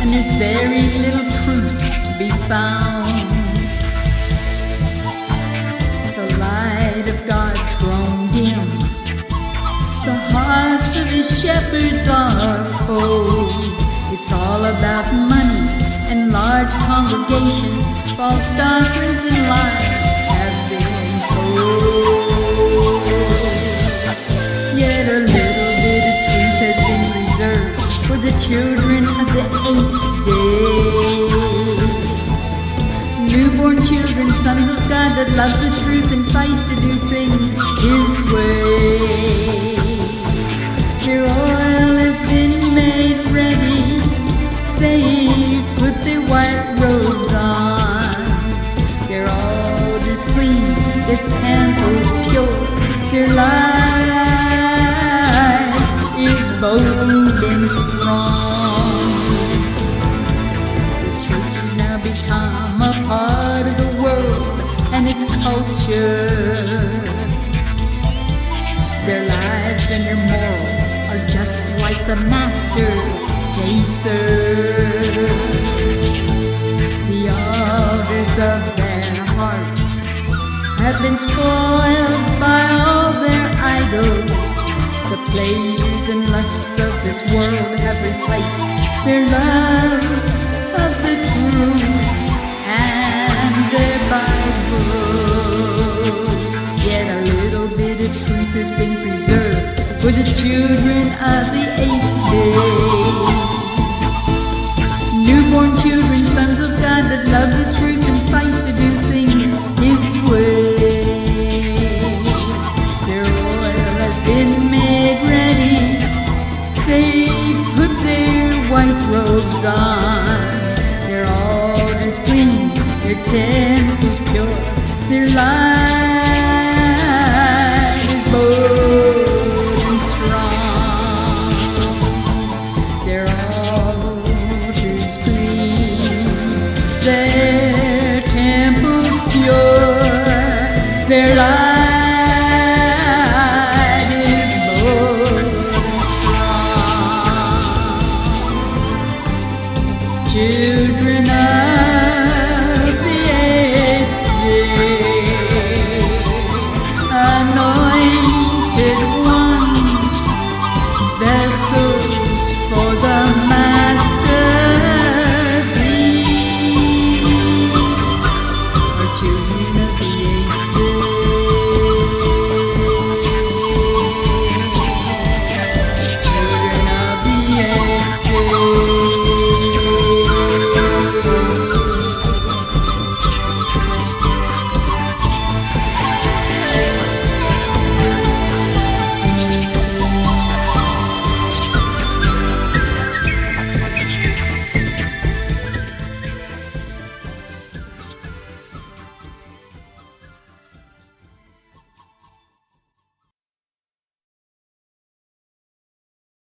and there's very little truth to be found. The light of God's grown dim, the hearts of his shepherds are cold. It's all about money and large congregations, false doctrines and lies have been told. Yet a little bit of truth has been reserved for the children of the 8th day. Newborn children, sons of God that love the truth and fight to do things his way. Their oil has been made ready, they've put their white robes on. Their altars clean, their temples pure, their life is bold and strong. The church has now become a part of the world and its culture. Their lives and their morals are just like the master they serve. The altars of their hearts have been spoiled by all their idols. The pleasures and lusts of this world have replaced their love of the truth and their Bibles. Yet a little bit of truth has been preserved for the children of the 8th day. Newborn children, sons of God that love the truth and fight to do things his way. Their oil has been made ready, they put their white robes on. Their altars clean, their temples pure, their light is bold and strong. Their altars clean, their temples pure, their light